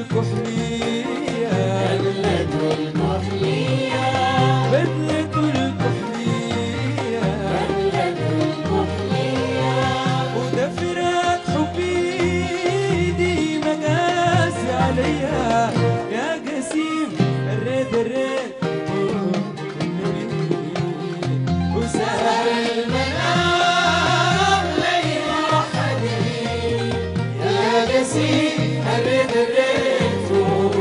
الكحلية، بدلة الكحلية، بدلة الكحلية، بدلة الكحلية، وده فراق حبي دي مقاسي عليا يا قسيم الريد الريد وسهر المنام ليل وحدي يا قسيم الريد الريد فوق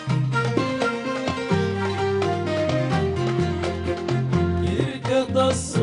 يركض